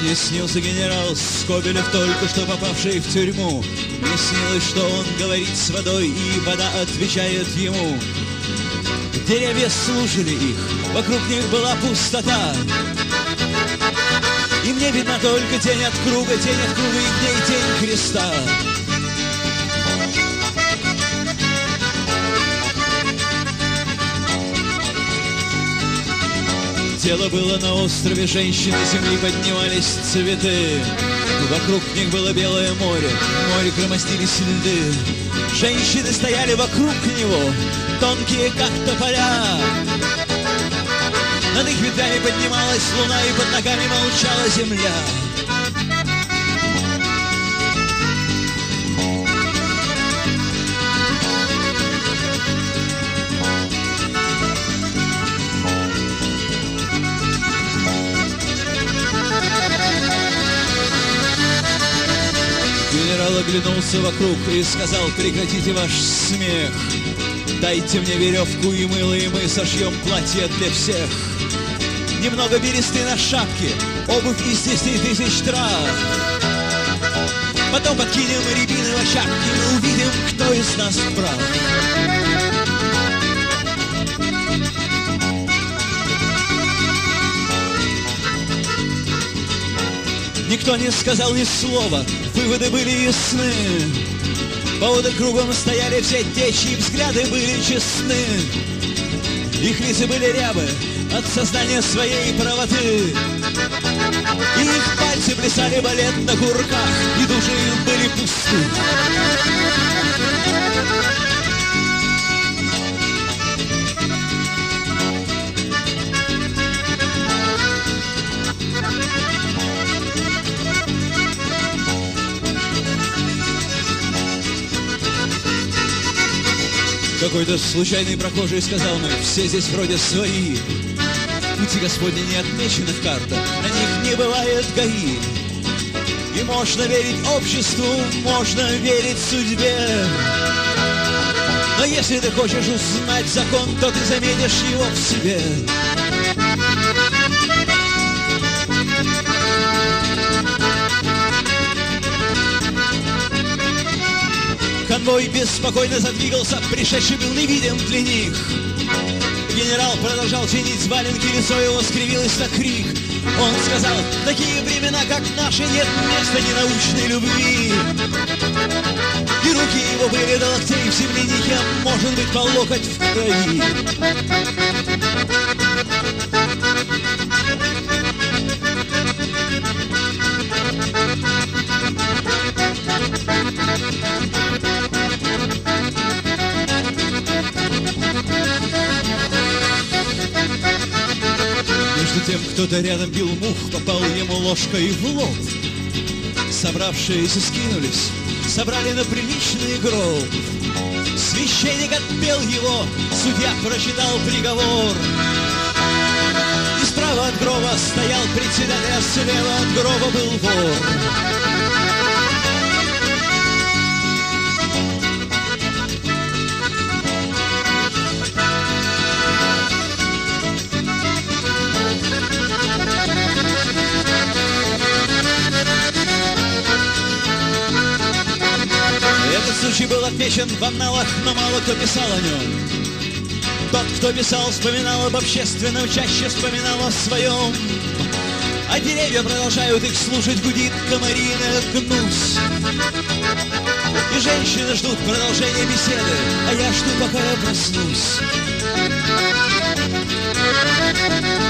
Мне снился генерал Скобелев, только что попавший в тюрьму. Мне снилось, что он говорит с водой, и вода отвечает ему. Деревья слушали их, вокруг них была пустота. И мне видна только тень от круга, и в ней тень креста. Тело было на острове, женщины земли поднимались цветы. Вокруг них было белое море, в море громоздились льды. Женщины стояли вокруг него, тонкие как тополя. Над их ветвями поднималась луна, и под ногами молчала земля. Генерал оглянулся вокруг и сказал: прекратите ваш смех. Дайте мне веревку и мыло, и мы сошьем платье для всех. Немного бересты на шапке, обувь из 10 тысяч трав. Потом подкинем рябины в ошапке, мы увидим, кто из нас прав. Никто не сказал ни слова, выводы были ясны. Поводы кругом стояли все те, чьи взгляды были честны. Их лица были рябы от сознания своей правоты. И их пальцы плясали балет на курках, и души их были пусты. Какой-то случайный прохожий сказал мне: все здесь вроде свои. Пути Господни не отмечены в картах, на них не бывает ГАИ. И можно верить обществу, можно верить судьбе. Но если ты хочешь узнать закон, то ты заметишь его в себе. Конвой беспокойно задвигался, пришедший был невидим для них. Генерал продолжал чинить валенки, лицо его скривилось на крик. Он сказал: такие времена, как наши, нет места ненаучной любви. И руки его были до локтей в землянике, может быть, по локоть в крови. Тем кто-то рядом бил мух, попал ему ложкой в лоб. Собравшиеся скинулись, собрали на приличный гроб. Священник отпел его, судья прочитал приговор. И справа от гроба стоял председатель, а слева от гроба был вор. Этот случай был отмечен в анналах, но мало кто писал о нем. Тот, кто писал, вспоминал об общественном, чаще вспоминал о своем. А деревья продолжают их слушать, гудит комариный гнус. И женщины ждут продолжения беседы, а я жду, пока я проснусь.